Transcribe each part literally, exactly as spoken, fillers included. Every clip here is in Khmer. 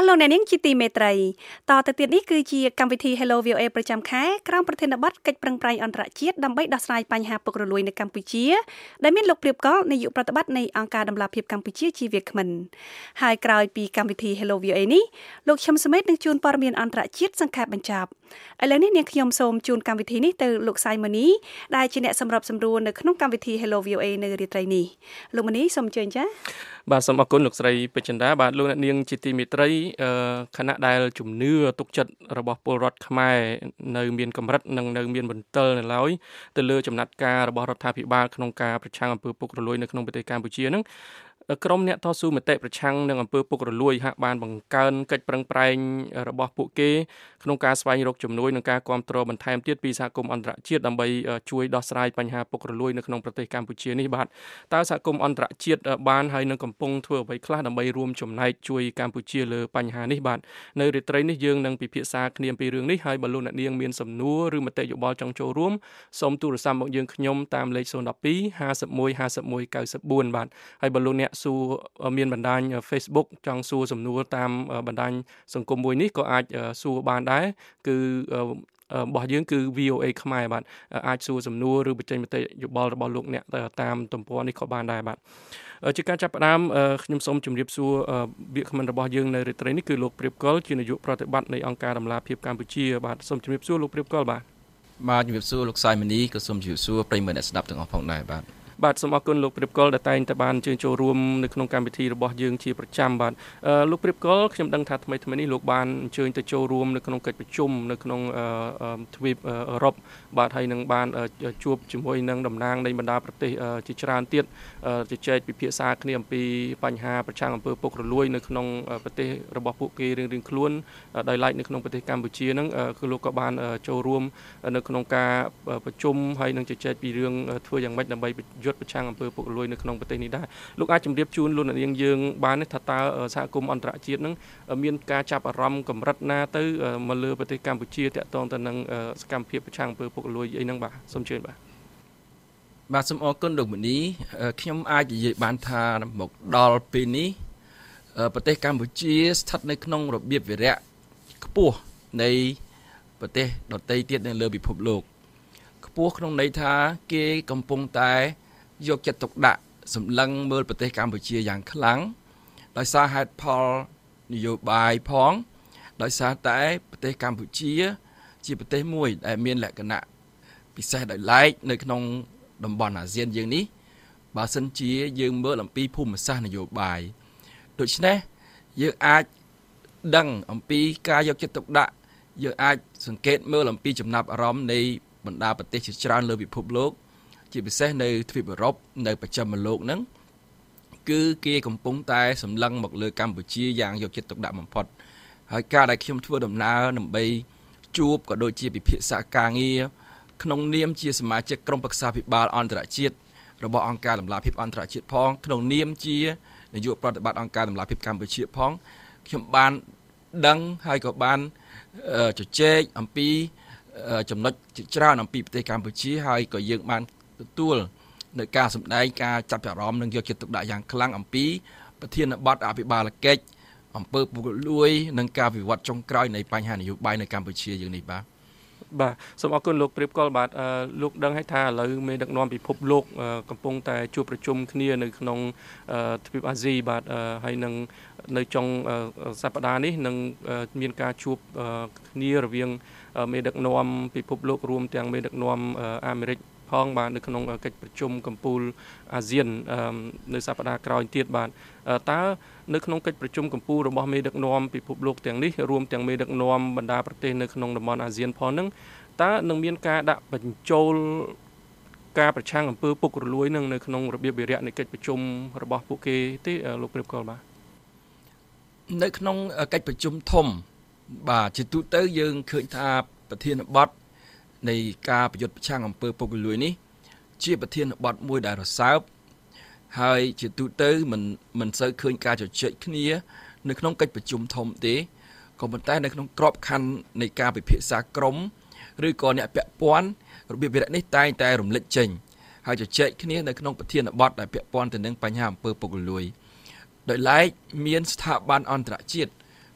លោកអ្នកនាងជាទីមេត្រីតទៅទៀតនេះគឺជាកម្មវិធី Hello วี โอ เอ ប្រចាំខែក្រោមប្រធានបទកិច្ចប្រឹងប្រែងអន្តរជាតិដើម្បីដោះស្រាយបញ្ហាពុករលួយនៅកម្ពុជាដែលមានលោកព្រាបកលនាយកប្រតិបត្តិនៃអង្គការដំឡាភិបកម្ពុជាជាវាគ្មិនហើយក្រោយពីកម្មវិធី Hello วี โอ เอ នេះលោកឈឹមសមេតនឹងជួនព័ត៌មានអន្តរជាតិសង្ខេបបញ្ចប់ឥឡូវនេះនាងខ្ញុំសូមជូនកម្មវិធីនេះទៅលោកសៃម៉ានីដែលជាអ្នកសម្របសម្រួលនៅក្នុងកម្មវិធី Hello วี โอ เอ នៅរាត្រីនេះលោកម៉ានីសូមអញ្ជើញចា៎បាទសូមអរគុណលោកស្រីពេជ្រចិន្តាបាទលោកអ្នកនាងជាទីមេត្រីខណៈដែលជំនឿទុកចិត្តរបស់ពលរដ្ឋខ្មែរនៅមានកម្រិតនិងនៅមានបន្ទិលនៅឡើយទៅលើចំណាត់ការរបស់រដ្ឋាភិបាលក្នុងការប្រឆាំងអំពើពុករលួយនៅក្នុងប្រទេសកម្ពុជានឹងក្រុមអ្នកតស៊ូមតិប្រឆាំងនឹងអំពើពុករលួយហាក់បានបង្កើនកិច្ចប្រឹងប្រែងរបស់ពួកគេក្នុងការស្វែងរកជំនួយនិងការគាំទ្របន្ថែមទៀតពីសហគមន៍អន្តរជាតិដើម្បីជួយដោះស្រាយបញ្ហាពុករលួយនៅក្នុងប្រទេសកម្ពុជានេះបាទតើសហគមន៍អន្តរជាតិបានហើយនឹងកំពុងធ្វើអ្វីខ្លះដើម្បីរួមចំណែកជួយកម្ពុជាលើបញ្ហានេះបាទនៅរាត្រីនេះយើងនឹងពិភាក្សាគ្នាអំពីរឿងនេះហើយបើលោកអ្នកនាងមានសំណួរឬមតិយោបល់ចង់ចូលរួមសូមទូរស័ព្ទមកយើងខ្ញុំតាមលេខศูนย์ หนึ่ง สอง ห้า หนึ่ง หนึ่ง ห้า หนึ่ง หนึ่ง เก้า สี่បាទហើយបើលោកអ្នកសួរមានបណ្ដាញ Facebook ចង់សួរសំណួរតាមបណ្ដាញសង្គមមួយនេះក៏អាចសួរបានដែរគឺរបស់យើងគឺ วี โอ เอ ខ្មែរបាទអាចសួរសំណួរឬបញ្ចេញមតិយោបល់របស់លោកអ្នកតាមទំព័រនេះក៏បានដែរបាទជាការចាប់ផ្ដើមខ្ញុំសូមជម្រាបសួរវាគ្មិនរបស់យើងនៅរាត្រីនេះគឺលោកព្រាបកុលជានាយកប្រតិបត្តិនៃអង្គការដំឡាភិបកម្ពុជាបាទសូមជម្រាបសួរលោកព្រាបកុលបាទបាទជម្រាបសួរលោកសាយមនីក៏សូមជម្រាបសួរប្រិយមិត្តអ្នកស្ដាប់ទាំងអស់ផងដែរបាទបាទសូមអរគុណលោកព្រាបកុលដែលតែងតែបានអញ្ជើញចូលរួមនៅក្នុងកម្មវិធីរបស់យើងជាប្រចាំបាទលោកព្រាបកុលខ្ញុំដឹងថាថ្មីថ្មីនេះលោកបានអញ្ជើញទៅចូលរួមនៅក្នុងកិច្ចប្រជុំនៅក្នុងទ្វីបអឺរ៉ុបបាទហើយនឹងបានជួបជាមួយនឹងតំណាងនៃបណ្ដាប្រទេសជាច្រើនទៀតជជែកពិភាក្សាគ្នាអំពីបញ្ហាប្រឆាំងអំពើពុករលួយនៅក្នុងប្រទេសរបស់ពួកគេរៀងៗខ្លួនដោយឡែកនៅក្នុងប្រទេសកម្ពុជាហ្នឹងគឺលោកក៏បានចូលរួមនៅក្នុងការប្រជុំហើយនឹងជជែកពីរឿងធ្វើយ៉ាងម៉េចដើម្បីប្រឆាំងអំពើពុករលួយនៅក្នុងប្រទេសនេះដែរលោកអាចជម្រាបជូនលោកអ្នកនាងយើងបានទេថាតើសហគមន៍អន្តរជាតិនឹងមានការចាប់អារម្មណ៍កម្រិតណាទៅមកលើប្រទេសកម្ពុជាតាក់ទងទៅនឹងសកម្មភាពប្រឆាំងអំពើពុករលួយអីហ្នឹងបាទសូមជឿបាទបាទសូមអរគុណលោកមនីខ្ញុំអាចនិយាយបានថាមកដល់ពេលនេះប្រទេសកម្ពុជាស្ថិតនៅក្នុងរបៀបវិរៈខ្ពស់នៃប្រទេសដទៃទៀតនៅលើពិភពលោកខ្ពស់ក្នុងន័យថាគេកំពុងតែយកចិត្តទុកដាក់សម្លឹងមើលប្រទេសកម្ពុជាយ៉ាងខ្លាំងដោយសារហេតុផលនយោបាយផងដោយសារតែប្រទេសកម្ពុជាជាប្រទេសមួយដែលមានលក្ខណៈពិសេសដោយឡែកនៅក្នុងតំបន់អាស៊ានយើងនេះបើសិនជាយើងមើលអំពីភូមិសាស្ត្រនយោបាយដូច្នេះយើងអាចដឹងអំពីការយកចិត្តទុកដាក់យើងអាចសង្កេតមើលអំពីចំណាប់អារម្មណ៍នៃបណ្ដាប្រទេសជាច្រើនលើពិភពលោកជាពិសេសនៅទ្វីបអឺរ៉ុបនៅបស្ចិមលោកហ្នឹងគឺគេកំពុងតែសម្លឹងមកលើកម្ពុជាយ៉ាងយកចិត្តទុកដាក់បំផុតហើយការដែលខ្ញុំធ្វើដំណើរដើម្បីជួបក៏ដូចជាពិភាក្សាការងារក្នុងនាមជាសមាជិកក្រុមប្រឹក្សាភិបាលអន្តរជាតិរបស់អង្គការដំឡាភិបអន្តរជាតិផងក្នុងនាមជានាយកប្រតិបត្តិអង្គការដំឡាភិបកម្ពុជាផងខ្ញុំបានដឹងហើយក៏បានជជែកអំពីចំណុចច្រើនអំពីប្រទេសកម្ពុជាហើយក៏យើងបានទទួលនៅការសម្ដែងការចាប់អារម្មណ៍និងយកចិត្តទុកដាក់យ៉ាងខ្លាំងអំពីប្រធានបទអភិបាលកិច្ចអំពើពុករលួយនិងការវិវត្តចុងក្រោយនៃបញ្ហានយោបាយនៅកម្ពុជាយើងនេះបាទបាទសូមអរគុណលោកព្រាបកុលបាទលោកដឹងហើយថាឥឡូវមេដឹកនាំពិភពលោកកំពុងតែជួបប្រជុំគ្នានៅក្នុងទ្វីបអាស៊ីបាទហើយនឹងនៅចុងសប្តាហ៍នេះនឹងមានការជួបគ្នារវាងមេដឹកនាំពិភពលោករួមទាំងមេដឹកនាំអាមេរិកផងបាទនៅក្នុងកិច្ចប្រជុំកំពូលអាស៊ាននៅសប្តាហ៍ក្រោយទៀតបាទតើនៅក្នុងកិច្ចប្រជុំកំពូលរបស់មេដឹកនាំពិភពលោកទាំងនេះរួមទាំងមេដឹកនាំបណ្ដាប្រទេសនៅក្នុងតំបន់អាស៊ានផងហ្នឹងតើនឹងមានការដាក់បញ្ចូលការប្រឆាំងអំពើពុករលួយនឹងនៅក្នុងរបៀបវិរៈនៃកិច្ចប្រជុំរបស់ពួកគេទេលោកព្រាបកុលបាទនៅក្នុងកិច្ចប្រជុំធំបាទជាទូទៅយើងឃើញថាប្រធានបទនៃការប្រយុទ្ធប្រឆាំងអំពើពុករលួយនេះជាប្រធានបទមួយដែលរសើបហើយជាទូទៅមិនមិនសូវឃើញការជជែកគ្នានៅក្នុងកិច្ចប្រជុំធំទេក៏ប៉ុន្តែនៅក្នុងក្របខ័ណ្ឌនៃការពិភាក្សាក្រុមឬក៏អ្នកពាក់ព័ន្ធរបៀបវិរៈនេះតែងតែរំលេចចេញហើយជជែកគ្នានៅក្នុងប្រធានបទដែលពាក់ព័ន្ធទៅនឹងបញ្ហាអំពើពុករលួយដោយឡែកមានស្ថាប័នអន្តរជាតិ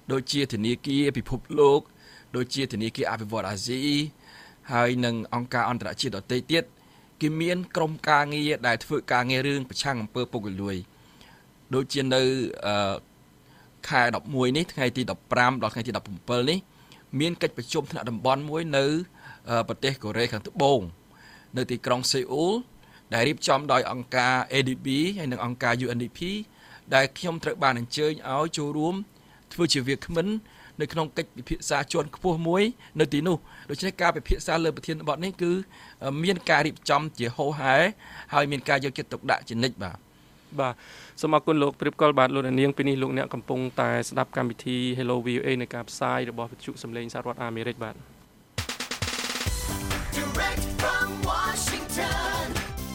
ដូចជាធនាគារពិភពលោកដូចជាធនាគារអភិវឌ្ឍន៍អាស៊ីហើយនិងអង្គការអន្តរជាតិដទៃទៀតគេមានក្រុមការងារដែលធ្វើការងាររឿងប្រឆាំងអំពើពុករលួយដូចជានៅខែដប់មួយនេះថ្ងៃទីដប់ប្រាំដល់ថ្ងៃទីដប់ប្រាំនេះមានកិច្ចប្រជុំថ្នាក់តំបន់មួយនៅប្រទេសកូរ៉េខាងត្បូងនៅទីក្រុងសេអ៊ូលដែលរៀបចំដោយអង្គការ A D B ហើយនិងអង្គការ U N D P ដែលខ្ញុំត្រូវបានអញ្ជើញឲ្យចូលរួមធ្វើជាវាគ្មិននៅក្នុងកិច្ចពិភាក្សាជាន់ខ្ពស់មួយនៅទីនោះដូច្នេះការពិភាក្សាលើប្រធានបទនេះគឺមានការរៀបចំជាហោហែហើយមានការយកចិត្តទុកដាក់ជានិច្ចបាទបាទសូមអរគុណលោកព្រៀបកុលបាទលោកនាងពេលនេះលោកអ្នកកំពុងតែស្ដាប់កម្មវិធី Hello វី អូ អេ នៃការផ្សាយរបស់វិទ្យុសំឡេងសហរដ្ឋអាមេរិកបាទ Direct from Washington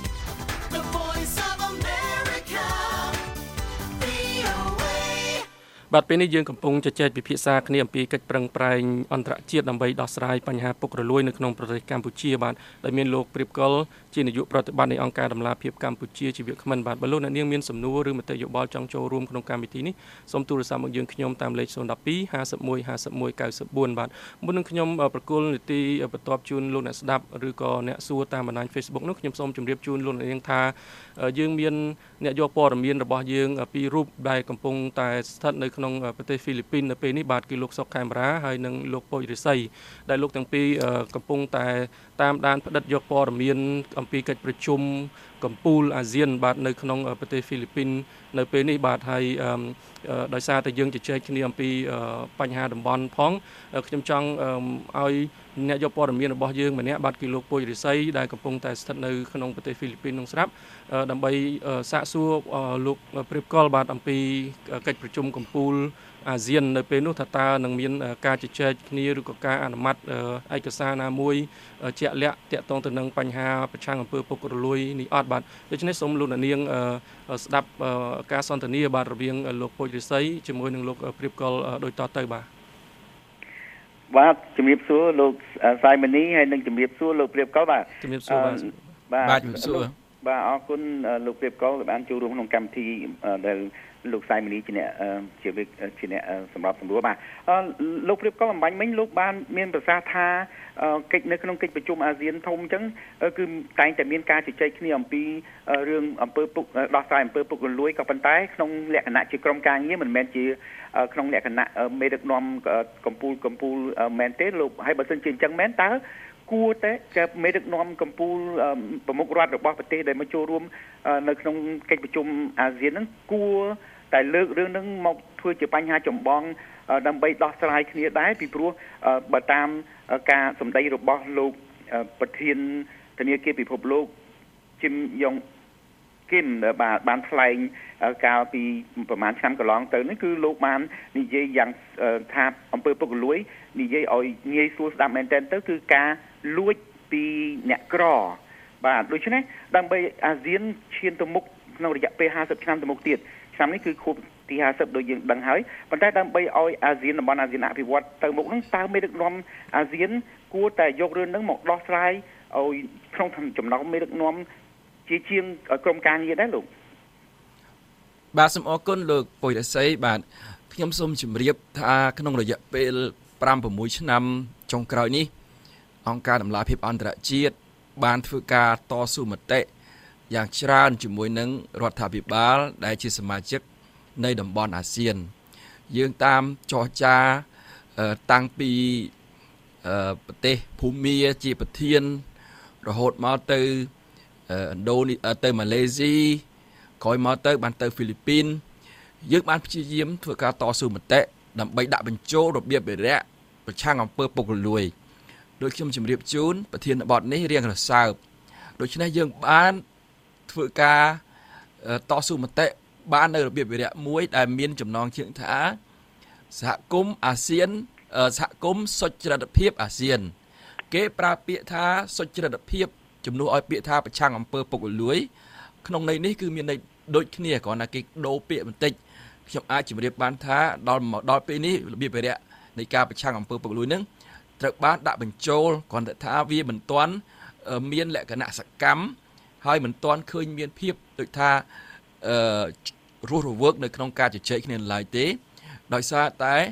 The Voice of America វី អូ เอបាទពេលនេះយើងកំពុងជជែកពិភាក្សាគ្នាអំពីកិច្ចប្រឹងប្រែងអន្តរជាតិដើម្បីដោះស្រាយបញ្ហាពុករលួយនៅក្នុងប្រទេសកម្ពុជាបាទដែលមានលោកព្រៀបកុលជានាយកប្រតិបត្តិនៃអង្គការដំឡាភិបកម្ពុជាជាវាគ្មិនបាទបើលោកអ្នកនាងមានសំណួរឬមតិយោបល់ចង់ចូលរួមក្នុងកម្មវិធីនេះសូមទូរស័ព្ទមកយើងខ្ញុំតាមលេខศูนย์ หนึ่ง สอง ห้า หนึ่ง หนึ่ง ห้า หนึ่ง เก้า สี่បាទមុននឹងខ្ញុំប្រកុលនីតិបន្ទាប់ជូនលោកអ្នកស្ដាប់ឬក៏អ្នកសួរតាមបណ្ដាញ Facebook នោះខ្ញុំសូមជម្រាបជូនលោកអ្នកនាងថាយើងមានអ្នកយកព័ត៌មានរបស់យើងពីរូបដែលកំពុងតែស្ថិតនៅក្នុងប្រទេសហ្វីលីពីននៅពេលនេះបាទគឺលោកសុកខេមរាហើយនិងលោកពុយរិស័យដែលលោកទាំងពីរកំពុងតែតាមដានផ្តិតយកព័ត៌មានអំពីកិច្ចប្រជុំកម្ពុជាអាស៊ានបាទនៅក្នុងប្រទេសហ្វីលីពីននៅពេលនេះបាទហើយដោយសារតែយើងជជែកគ្នាអំពីបញ្ហាតំបន់ផងខ្ញុំចង់ឲ្យអ្នកយកព័ត៌មានរបស់យើងម្នាក់បាទគឺលោកពុយរិស័យដែលកំពុងតែស្ថិតនៅក្នុងប្រទេសហ្វីលីពីននោះស្រាប់ដើម្បីសាកសួរលោកព្រៀបកុលបាទអំពីកិច្ចប្រជុំកម្ពុជាអាស៊ាននៅពេលនោះថាតើនឹងមានការជជែកគ្នាឬក៏ការអនុម័តឯកសារណាមួយជាក់លាក់ទាក់ទងទៅនឹងបញ្ហាប្រឆាំងអំពើពុករលួយនេះអត់បាទដូច្នេះសូមលោកនាងស្ដាប់ការសន្ទនាបាទរវាងលោកពុយរិស័យជាមួយនឹងលោកព្រៀបកុលដូចតទៅបាទបាទជំរាបសួរលោកសាយមនីហើយនិងជំរាបសួរលោកព្រៀបកុលបាទជំរាបសួរបាទបាទជំរាបសួរបាទអរគុណលោកព្រៀបកុលដែលបានចូលរួមក្នុងកម្មវិធីដែលលោកសាយមនីជាអ្នកជាជាអ្នកសម្រាប់សម្រួលបាទលោកព្រៀបកុលអំបញ្ញមិញលោកបានមានប្រសាសន៍ថាកិច្ចនៅក្នុងកិច្ចប្រជុំអាស៊ានធំអញ្ចឹងគឺតែងតែមានការជជែកគ្នាអំពីរឿងអំពើពុកដោះស្រាយអំពើពុករលួយក៏ប៉ុន្តែក្នុងលក្ខណៈជាក្រុមការងារមិនមែនជាក្នុងលក្ខណៈមេដឹកនាំកម្ពុជាកម្ពុជាមែនទេលោកហើយបើសិនជាអញ្ចឹងមែនតើគួរតែជាមេដឹកនាំកម្ពុជាប្រមុខរដ្ឋរបស់ប្រទេសដែលមកចូលរួមនៅក្នុងកិច្ចប្រជុំអាស៊ានហ្នឹងគួរតែលើករឿងហ្នឹងមកធ្វើជាបញ្ហាចម្បងដើម្បីដោះស្រាយគ្នាដែរពីព្រោះបើតាមការសម្ដីរបស់លោកប្រធានធនាគារពិភពលោកជិមយ៉ុងគឹមបាទបានថ្លែងកាលពីប្រហែលឆ្នាំកន្លងទៅនេះគឺលោកបាននិយាយយ៉ាងថាអំពើពុករលួយនិយាយឲ្យងាយស្រួលស្ដាប់មែនទែនទៅគឺការលួចពីអ្នកក្របាទដូច្នេះដើម្បីអាស៊ានឈានទៅមុខក្នុងរយៈពេលห้าสิบឆ្នាំទៅមុខទៀតឆ្នាំនេះគឺខួបទីห้าสิบដូចយើងដឹងហើយប៉ុន្តែដើម្បីឲ្យអាស៊ានតំបន់អាស៊ានអភិវឌ្ឍទៅមុខហ្នឹងតើមេដឹកនាំអាស៊ានគួរតែយករឿងហ្នឹងមកដោះស្រាយឲ្យក្នុងចំណោមមេដឹកនាំជាជាងក្រុមការងារដែរលោកបាទសូមអរគុណលោកពុយរិស័យបាទខ្ញុំសូមជម្រាបថាក្នុងរយៈពេលห้า หกឆ្នាំចុងក្រោយនេះអង្គការដំឡាភិបអន្តរជាតិបានធ្វើការតស៊ូមតិយ៉ាងច្រើនជាមួយនឹងរដ្ឋាភិបាលដែលជាសមាជិកនៃតំបន់អាស៊ានយើងតាមចរចាតាំងពីប្រទេសភូមាជាប្រធានរហូតមកទៅឥណ្ឌូនេទៅម៉ាឡេស៊ីក្រោយមកទៅបានទៅហ្វីលីពីនយើងបានព្យាយាមធ្វើការតស៊ូមតិដើម្បីដាក់បញ្ចូលរបៀបវិរៈប្រឆាំងអំពើពុករលួយដោយខ្ញុំជម្រាបជូនប្រធានបទនេះរៀងរសើបដូច្នេះយើងបានធ្វើការតស៊ូមតិបាននៅរបៀបវិរៈមួយដែលមានចំណងជើងថាសហគមន៍អាស៊ានសហគមន៍សុចរិតភាពអាស៊ានគេប្រើពាក្យថាសុចរិតភាពជំនួសឲ្យពាក្យថាប្រឆាំងអំពើពុករលួយក្នុងន័យនេះគឺមានន័យដូចគ្នាគ្រាន់តែគេដូរពាក្យបន្តិចខ្ញុំអាចជម្រាបបានថាដល់ដល់ពេលនេះរបៀបវិរៈនៃការប្រឆាំងអំពើពុករលួយនឹងត្រូវបានដាក់បញ្ចូលគ្រាន់តែថាវាមិនទាន់មានលក្ខណៈសកម្មហើយមិនទាន់ឃើញមានភាពដូចថាអឺរស់រវើកនៅក្នុងការជជែកគ្នាឡើយទេដោយសារតែ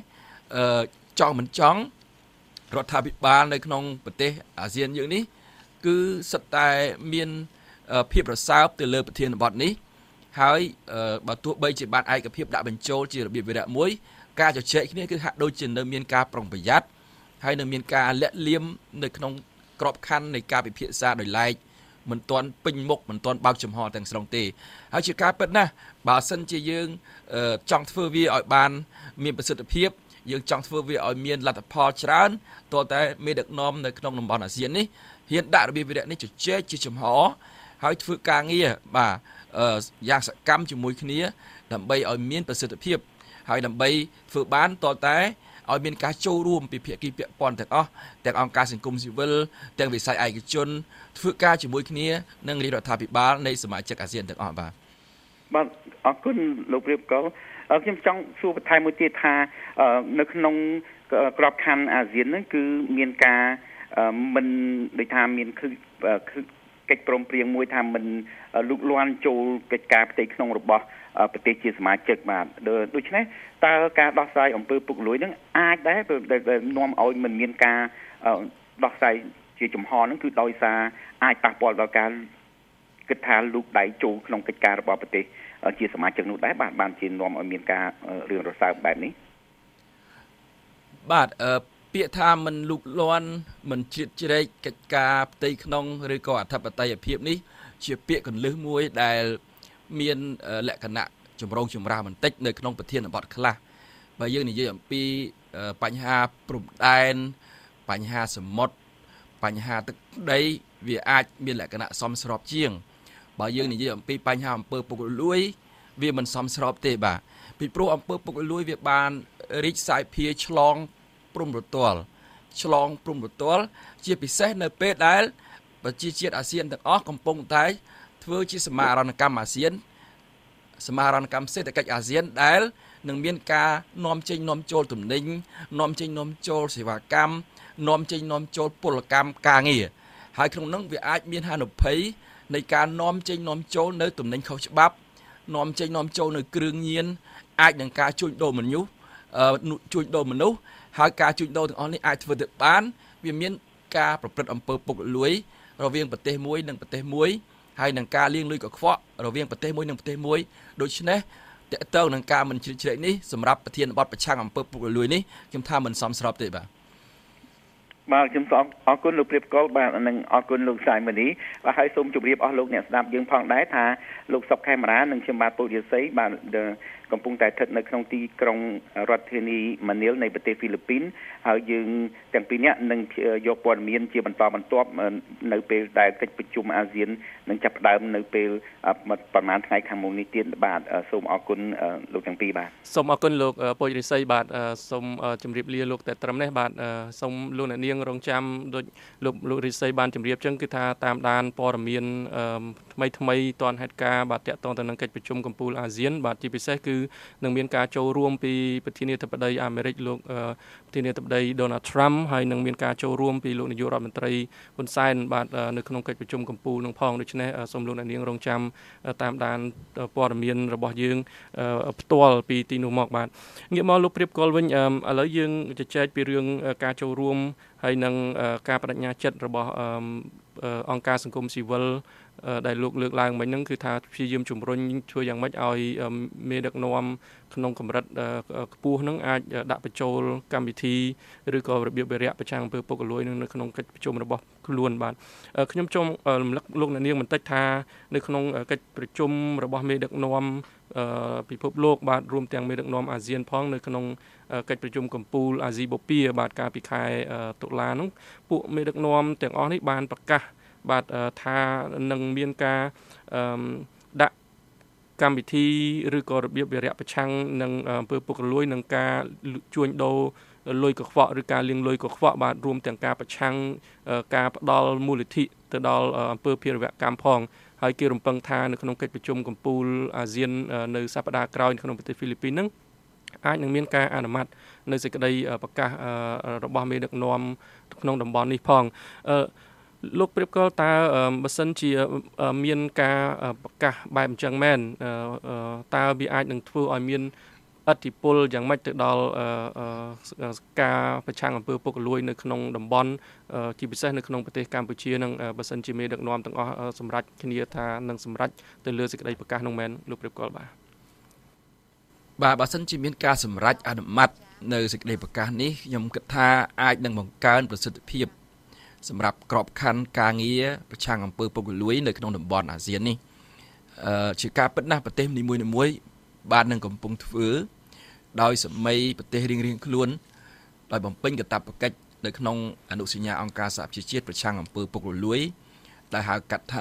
អឺចង់មិនចង់រដ្ឋាភិបាលនៅក្នុងប្រទេសអាស៊ានយើងនេះគឺសិតតែមានភាពរសើបទៅលើប្រធានបទនេះហើយបើទោះបីជាបានឯកភាពដាក់បញ្ចូលជារបៀបវិរៈមួយការជជែកគ្នាគឺហាក់ដូចជានៅមានការប្រុងប្រយ័ត្នហើយនៅមានការលាក់លៀមនៅក្នុងក្របខ័ណ្ឌនៃការពិភាក្សាដោយឡែកមិនទាន់ពេញមុខមិនទាន់បើកចំហទាំងស្រុងទេហើយជាការពិតណាស់បើសិនជាយើងចង់ធ្វើវាឲ្យបានមានប្រសិទ្ធភាពយើងចង់ធ្វើវាឲ្យមានលទ្ធផលច្រើនតើតែមេដឹកនាំនៅក្នុងតំបន់អាស៊ាននេះហ៊ានដាក់របៀបវិរៈនេះជជែកជាចំហហើយធ្វើការងារបាទយ៉ាងសកម្មជាមួយគ្នាដើម្បីឲ្យមានប្រសិទ្ធភាពហើយដើម្បីធ្វើបានតើតែឲ្យមានការចូលរួមពីភាគីពាក់ព័ន្ធទាំងអស់ទាំងអង្គការសង្គមស៊ីវិលទាំងវិស័យឯកជនធ្វើការជាមួយគ្នានឹងរាជរដ្ឋាភិបាលនៃសមាជិកអាស៊ានទាំងអស់បាទបាទអរគុណលោកព្រៀបកុលខ្ញុំចង់សួរបន្ថែមមួយទៀតថានៅក្នុងក្របខ័ណ្ឌអាស៊ានហ្នឹងគឺមានការមិនដូចថាមានគឺកិច្ចព្រមព្រៀងមួយថាមិនលូកលាន់ចូលកិច្ចការផ្ទៃក្នុងរបស់ប្រទេសជាសមាជិកបាទដូច្នេះតើការដោះស្រាយអំពើពុករលួយនឹងអាចដែរនាំឲ្យមិនមានការដោះស្រាយជាចំហហ្នឹងគឺដោយសារអាចប៉ះពាល់ដល់ការគិតថាលូកដៃចូលក្នុងកិច្ចការរបស់ប្រទេសជាសមាជិកនោះដែរបាទបានជានាំឲ្យមានការរឿងរសើបបែបនេះបាទអឺពាក្យថាមិនលូកលាន់មិនជ្រៀតជ្រែកកិច្ចការផ្ទៃក្នុងឬក៏អធិបតេយ្យភាពនេះជាពាក្យកន្លឹះមួយដែលមានលក្ខណៈចម្រូងចម្រាសបន្តិចនៅក្នុងប្រធានបទខ្លះបើយើងនិយាយអំពីបញ្ហាព្រំដែនបញ្ហាសមុទ្របញ្ហាទឹកដីវាអាចមានលក្ខណៈសមស្របជាងបើយើងនិយាយអំពីបញ្ហាអំពើពុករលួយវាមិនសមស្របទេបាទពីព្រោះអំពើពុករលួយវាបានរីកសាយភាយឆ្លងព្រំប្រទល់ឆ្លងព្រំប្រទល់ជាពិសេសនៅពេលដែលប្រជាជាតិអាស៊ានទាំងអស់កំពុងតែធ្វើជាសមាហរណកម្មអាស៊ានសមាហរណកម្មសេដ្ឋកិច្ចអាស៊ានដែលនឹងមានការនាំចេញនាំចូលទំនិញនាំចេញនាំចូលសេវាកម្មនាំចេញនាំចូលពលកម្មការងារហើយក្នុងនោះវាអាចមានហានិភ័យនៃការនាំចេញនាំចូលនៅទំនិញខុសច្បាប់នាំចេញនាំចូលនៅគ្រឿងញៀនអាចនឹងការជួញដូរមនុស្សជួញដូរមនុស្សហើយការជួញដូរទាំងអស់នេះអាចធ្វើទៅបានវាមានការប្រព្រឹត្តអំពើពុករលួយរវាងប្រទេសមួយនិងប្រទេសមួយហើយនឹងការលាងលុយកខ្វក់រវាងប្រទេសមួយនិងប្រទេសមួយដូច្នេះតើតើនឹងការមិនជ្រៀតជ្រែកនេះសម្រាប់ប្រធានបទប្រឆាំងអំពើពុករលួយនេះខ្ញុំថាមិនសមស្របទេបាទបាទខ្ញុំសូមអរគុណលោកព្រៀបកុលបាទនិងអរគុណលោកសាយមនីបាទហើយសូមជម្រាបអស់លោកអ្នកស្ដាប់យើងផងដែរថាលោកសុកខេមរានិងខ្ញុំបាទពូរិស័យបាទកំពុងតែស្ថិតនៅក្នុងទីក្រុងរដ្ឋធានីម៉ានីលនៃប្រទេសហ្វីលីពីនហើយយើងទាំងពីរនាក់នឹងយកព័ត៌មានជាបន្តបន្ទាប់នៅពេលដែលកិច្ចប្រជុំអាស៊ាននឹងចាប់ផ្ដើមនៅពេលប្រហែលថ្ងៃខាងមុខនេះទៀតបាទសូមអរគុណលោកទាំងពីរបាទសូមអរគុណលោកពូរិស័យបាទសូមជម្រាបលាលោកតែត្រឹមនេះបាទសូមលោកអ្នកនាងរងចាំដូចលោកលោករិស័យបានជម្រាបចឹងគឺថាតាមដានព័ត៌មានថ្មីថ្មីទាន់ហេតុការណ៍បាទតាក់ទងទៅនឹងកិច្ចប្រជុំកំពូលអាស៊ានបាទជាពិសេសគឺនឹងមានការចូលរួមពីប្រធានាធិបតីអាមេរិកលោកប្រធានាធិបតី Donald Trump ហើយនឹងមានការចូលរួមពីលោកនាយករដ្ឋមន្ត្រីហ៊ុនសែនបាទនៅក្នុងកិច្ចប្រជុំកំពូលនឹងផងដូច្នេះសូមលោកអ្នកនាងរងចាំតាមដានព័ត៌មានរបស់យើងផ្ទាល់ពីទីនោះមកបាទងាកមកលោកព្រៀបកុលវិញឥឡូវយើងជជែកពីរឿងការចូលរួមហើយនឹងការបដិញ្ញាចិត្តរបស់អង្គការសង្គមស៊ីវិលដែលលោកលើកឡើងមិញហ្នឹងគឺថាព្យាយាមជំរុញជួយយ៉ាងម៉េចឲ្យមេដឹកនាំក្នុងកម្រិតខ្ពស់ហ្នឹងអាចដាក់បញ្ចូលកម្មវិធីឬក៏របៀបវិរៈប្រឆាំងអំពើពុករលួយនៅក្នុងកិច្ចប្រជុំរបស់ខ្លួនបាទខ្ញុំចង់រំលឹកលោកអ្នកនាងបន្តិចថានៅក្នុងកិច្ចប្រជុំរបស់មេដឹកនាំពិភពលោកបាទរួមទាំងមេដឹកនាំអាស៊ានផងនៅក្នុងកិច្ចប្រជុំកំពូលអាស៊ីបូព៌ាបាទកាលពីខែតុលាហ្នឹងពួកមេដឹកនាំទាំងអស់នេះបានប្រកាសបាទថានឹងមានការដាក់កម្មវិធីឬក៏របៀបវិរៈប្រឆាំងនឹងអំពើពុករលួយនឹងការជួញដូរលុយកខ្វក់ឬការលាងលុយកខ្វក់បាទរួមទាំងការប្រឆាំងការផ្ដល់មូលនិធិទៅដល់អំពើភេរវកម្មផងហើយគេរំពឹងថានៅក្នុងកិច្ចប្រជុំកំពូលអាស៊ាននៅសប្តាហ៍ក្រោយក្នុងប្រទេសហ្វីលីពីនហ្នឹងអាចនឹងមានការអនុម័តនៅសេចក្តីប្រកាសរបស់មេដឹកនាំក្នុងតំបន់នេះផងលោកព្រៀបកុលតើបើសិនជាមានការប្រកាសបែបអញ្ចឹងមែនតើវាអាចនឹងធ្វើឲ្យមានឥទ្ធិពលយ៉ាងម៉េចទៅដល់ការប្រឆាំងអំពើពុករលួយនៅក្នុងតំបន់ជាពិសេសនៅក្នុងប្រទេសកម្ពុជានិងបើសិនជាមេដឹកនាំទាំងអស់សម្រាប់គ្នាថានឹងសម្រេចទៅលើសេចក្តីប្រកាសនោះមែនលោកព្រៀបកលបាទបាទបើសិនជាមានការសម្រេចអនុម័តនៅសេចក្តីប្រកាសនេះខ្ញុំគិតថាអាចនឹងបង្កើនប្រសិទ្ធភាពសម្រាប់ក្របខ័ណ្ឌការងារប្រឆាំងអំពើពុករលួយនៅក្នុងតំបន់អាស៊ាននេះអឺជាការពិតណាស់ប្រទេសនីមួយៗបាននឹងកំពុងធ្វើដោយសម័យប្រទេសរៀងៗខ្លួនដោយបំពេញកាតព្វកិច្ចនៅក្នុងអនុសញ្ញាអង្គការសហប្រជាជាតិប្រឆាំងអំពើពុករលួយដែលហៅកាត់ថា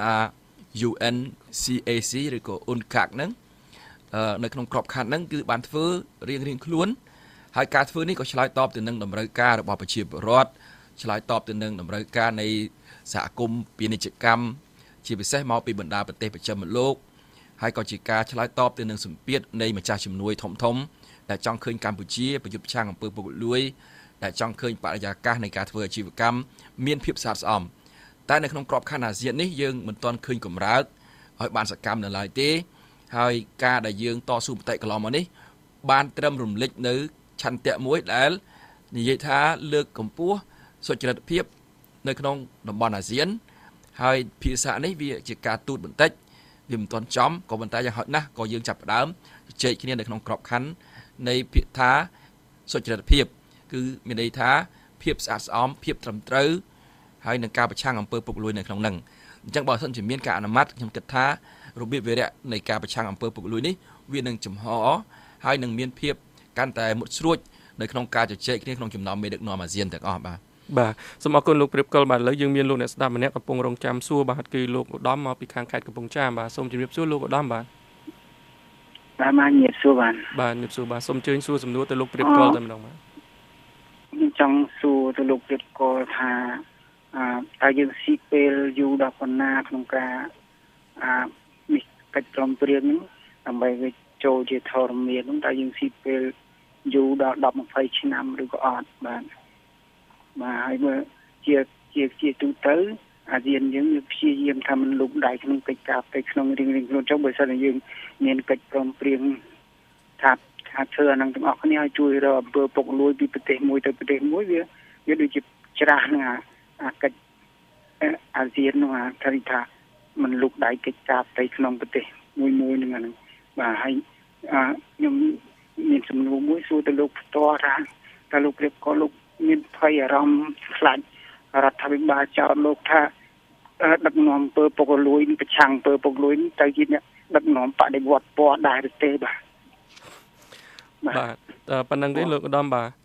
U N C A C ឬក៏ U N C A C ហ្នឹងនៅក្នុងក្របខ័ណ្ឌហ្នឹងគឺបានធ្វើរៀងៗខ្លួនហើយការធ្វើនេះក៏ឆ្លើយតបទៅនឹងតម្រូវការរបស់ប្រជាពលរដ្ឋឆ្លើយតបទៅនឹងតម្រូវការនៃសហគមន៍ពាណិជ្ជកម្មជាពិសេសមកពីបណ្ដាប្រទេសប្រចាំលោកហើយក៏ជាការឆ្លើយតបទៅនឹងសម្ពាធនៃម្ចាស់ជំនួយធំធំដែលចង់ឃើញកម្ពុជាប្រយុទ្ធប្រឆាំងអំពើពុករលួយដែលចង់ឃើញបរិយាកាសនៃការធ្វើអាជីវកម្មមានភាពស្អាតស្អំតែនៅក្នុងក្របខ័ណ្ឌអាស៊ាននេះយើងមិនទាន់ឃើញកម្រើកឲ្យបានសកម្មនៅឡើយទេហើយការដែលយើងតស៊ូមតិកន្លងមកនេះបានត្រឹមរំលេចនៅឆន្ទៈមួយដែលនិយាយថាលើកកម្ពស់សុចរិតភាពនៅក្នុងតំបន់អាស៊ានហើយភាសានេះវាជាការទូតបន្តិចវាមិនទាន់ចំក៏ប៉ុន្តែយ៉ាងហោចណាស់ក៏យើងចាប់ផ្ដើមជជែកគ្នានៅក្នុងក្របខ័ណ្ឌនៃពាក្យថាសុចរិតភាពគឺមានន័យថាភាពស្អាតស្អំភាពត្រឹមត្រូវហើយនឹងការប្រឆាំងអំពើពុករលួយនៅក្នុងហ្នឹងអញ្ចឹងបើសិនជាមានការអនុម័តខ្ញុំគិតថារបៀបវារៈនៃការប្រឆាំងអំពើពុករលួយនេះវានឹងចំហហើយនឹងមានភាពកាន់តែមុតស្រួចនៅក្នុងការជជែកគ្នាក្នុងចំណោមមេដឹកនាំអាស៊ានទាំងអស់បាទបាទសូមអរគុណលោកព្រៀបកុលបាទឥឡូវយើងមានលោកអ្នកស្ដាប់ម្នាក់កំពុងរងចាំសួរបាទគឺលោកឧត្តមមកពីខាងខេត្តកំពង់ចាមបាទសូមជម្រាបសួរលោកឧត្តមបាទបាទមកញៀបសួរបាទបាទញៀបសួរបាទសូមអញ្ជើញសួរសំណួរទៅលោកព្រៀបកុលតែម្ដងបាទខ្ញុំចង់សួរទៅលោកព្រៀបកុលថាអឺតើយើងស៊ីពេលយូរដល់ប៉ុណ្ណាក្នុងការអឺនេះកិច្ចព្រមព្រៀងនេះដើម្បីវាចូលជាធរមាននោះតើយើងស៊ីពេលយូរដល់ដប់ម្ភៃឆ្នាំឬក៏អត់បាទបាទហើយមើលជាជាជាទូទៅអាស៊ានយើងព្យាយាមថាមិនលុបដៃក្នុងកិច្ចការទៅក្នុងរៀងៗខ្លួនចុះបើសិនជាយើងមានកិច្ចព្រមព្រៀងថាថាធ្វើអានឹងទាំងអស់គ្នាឲ្យជួយរកអំពើពុករលួយពីប្រទេសមួយទៅប្រទេសមួយវាវាដូចជាច្រាស់នឹងអាកិច្ចអាស៊ាននោះអាថាថាមិនលុបដៃកិច្ចការទៅក្នុងប្រទេសមួយមួយនឹងអានឹងបាទហើយខ្ញុំមានសំណួរមួយសួរទៅលោកផ្ទាល់ថាតើលោកព្រៀបក៏លោកមានភ័យអារម្មណ៍ខ្លាចរដ្ឋាភិបាលចោទលោកថាដឹកនាំអំពើពុករលួយប្រឆាំងអំពើពុករលួយទៅជាអ្នកដឹកនាំបដិវត្តពណ៌ដែរទេបាទបាទប៉ុណ្្នឹងទេលោកឧត្តមបាទ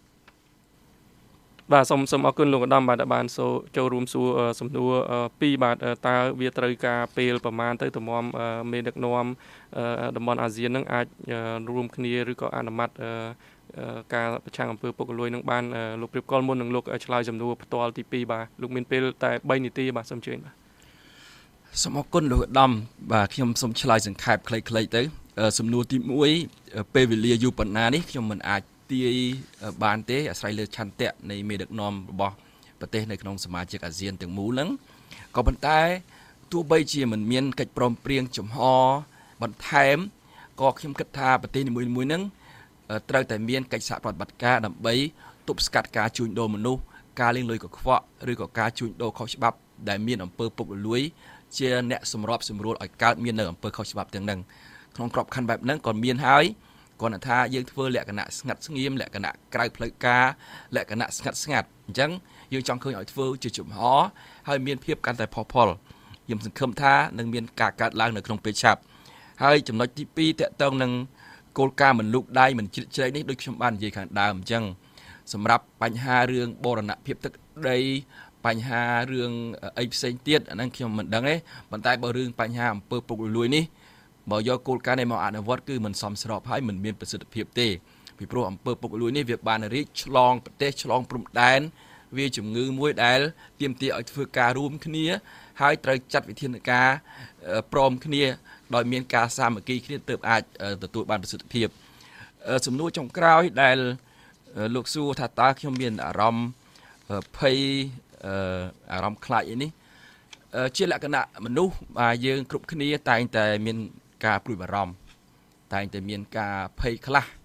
បាទសូមសូមអរគុណលោកឧត្តមបាទដែលបានចូលរួមសួរសំណួរពីរបាទតើវាត្រូវការពេលប្រមាណទៅទំមមេដឹកនាំតំបន់អាស៊ាននឹងអាចរួមគ្នាឬក៏អនុម័តការប្រឆាំងអំពើពុករលួយនឹងបានលោកព្រៀបកុលមុននឹងលោកឆ្លើយសំណួរផ្ទាល់ទីពីរបាទលោកមានពេលតែបីនាទីបាទសូមអញ្ជើញបាទសូមអរគុណលោកឧត្តមបាទខ្ញុំសូមឆ្លើយសង្ខេបខ្លីៗទៅសំណួរទីមួយពេលវេលាយូរប៉ុណ្ណានេះខ្ញុំមិនអាចទាយបានទេអាស្រ័យលើឆន្ទៈនៃមេដឹកនាំរបស់ប្រទេសនៅក្នុងសមាជិកអាស៊ានទាំងមូលហ្នឹងក៏ប៉ុន្តែទោះបីជាមិនមានកិច្ចព្រមព្រៀងចំហបន្ថែមក៏ខ្ញុំគិតថាប្រទេសនីមួយៗហ្នឹងត្រូវតែមានកិច្ចសហប្រតិបត្តិការដើម្បីទប់ស្កាត់ការជួញដូរមនុស្សការលាងលុយកខ្វក់ឬក៏ការជួញដូរខុសច្បាប់ដែលមានអំពើពុករលួយជាអ្នកសម្របសម្រួលឲ្យកើតមាននៅអំពើខុសច្បាប់ទាំងហ្នឹងក្នុងក្របខ័ណ្ឌបែបហ្នឹងក៏មានហើយគាត់ថាយើងធ្វើលក្ខណៈស្ងាត់ស្ងៀមលក្ខណៈក្រៅផ្លូវការលក្ខណៈស្ងាត់ស្ងាត់អញ្ចឹងយើងចង់ឃើញឲ្យធ្វើជាចំហហើយមានភាពកាន់តែផុសផុលខ្ញុំសង្ឃឹមថានឹងមានការកើតឡើងនៅក្នុងពេលឆាប់ហើយចំណុចទីពីរតកតងនឹងគោលការណ៍មិនលូកដៃមិនជ្រៀតជ្រែកនេះដូចខ្ញុំបាននិយាយខាងដើមអញ្ចឹងសម្រាប់បញ្ហារឿងបរណភាពទឹកដីបញ្ហារឿងអីផ្សេងទៀតអាហ្នឹងខ្ញុំមិនដឹងទេប៉ុន្តែបើរឿងបញ្ហាអំពើពុករលួយនេះបើយកគោលការណ៍នេះមកអនុវត្តគឺមិនសមស្របហើយមិនមានប្រសិទ្ធភាពទេពីព្រោះអំពើពុករលួយនេះវាបានរីកឆ្លងប្រទេសឆ្លងព្រំដែនវាជំងឺមួយដែលទាមទារឲ្យធ្វើការរួមគ្នាហើយត្រូវចាត់វិធានការព្រមគ្នាដោយមានការសាមគ្គីគ្នាទើបអាចទទួលបានប្រសិទ្ធភាពសំណួរចុងក្រោយដែលលោកសួរថាតើខ្ញុំមានអារម្មណ៍ភ័យអារម្មណ៍ខ្លាចអីនេះជាលក្ខណៈមនុស្សបាទយើងគ្រប់គ្នាតែងតែមានការព្រួយបារម្ភតែងតែមានការភ័យខ្លះ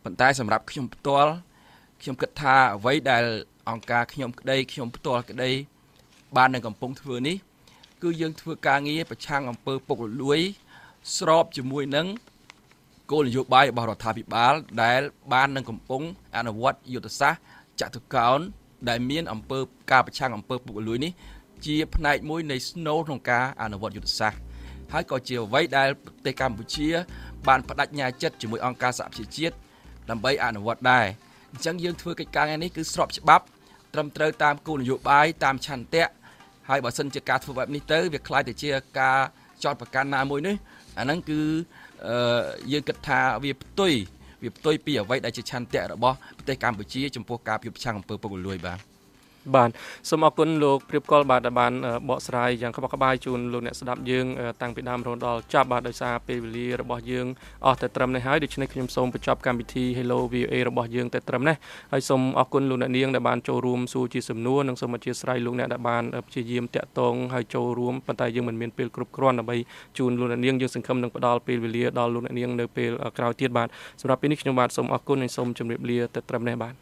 ប៉ុន្តែសម្រាប់ខ្ញុំផ្ទាល់ខ្ញុំគិតថាអ្វីដែលអង្គការខ្ញុំក្តីខ្ញុំផ្ទាល់ក្តីបាននឹងកំពុងធ្វើនេះគឺយើងធ្វើការងារប្រឆាំងអំពើពុករលួយស្របជាមួយនឹងគោលនយោបាយរបស់រដ្ឋាភិបាលដែលបាននឹងកំពុងអនុវត្តយុទ្ធសាស្ត្រចតុកោណដែលមានអំពើការប្រឆាំងអំពើពុករលួយនេះជាផ្នែកមួយនៃស្នូលក្នុងការអនុវត្តយុទ្ធសាស្ត្រហើយក៏ជាអ្វីដែលប្រទេសកម្ពុជាបានបដិញ្ញាចិត្តជាមួយអង្គការសហប្រជាជាតិដើម្បីអនុវត្តដែរអញ្ចឹងយើងធ្វើកិច្ចការនេះគឺស្របច្បាប់ត្រឹមត្រូវតាមគោលនយោបាយតាមឆន្ទៈហើយបើសិនជាការធ្វើបែបនេះទៅវាคล้ายទៅជាការចោទប្រកាន់ណាមួយនេះអាហ្នឹងគឺអឺយើងគិតថាវាផ្ទុយវាផ្ទុយពីអ្វីដែលជាឆន្ទៈរបស់ប្រទេសកម្ពុជាចំពោះការប្រឆាំងអំពើពុករលួយបាទបាទសូមអរគុណលោកព្រៀបកលបាទដែលបានបកស្រាយយ៉ាងក្បោះក្បាយជូនលោកអ្នកស្ដាប់យើងតាំងពីដើមរហូតដល់ចប់បាទដោយសារពេលវេលារបស់យើងអស់តែត្រឹមនេះហើយដូច្នេះខ្ញុំសូមបញ្ចប់កម្មវិធី Hello វី អូ เอ របស់យើងតែត្រឹមនេះហើយសូមអរគុណលោកអ្នកនាងដែលបានចូលរួមសួរជាសំណួរនិងសូមអធិស្ឋានលោកអ្នកដែលបានព្យាយាមតាក់ទងហើយចូលរួមប៉ុន្តែយើងមិនមានពេលគ្រប់គ្រាន់ដើម្បីជូនលោកអ្នកនាងយើងសង្ឃឹមនឹងផ្ដល់ពេលវេលាដល់លោកអ្នកនាងនៅពេលក្រោយទៀតបាទសម្រាប់ពេលនេះខ្ញុំបាទសូមអរគុណនិងសូមជម្រាបលាតែត្រឹមនេះបាទ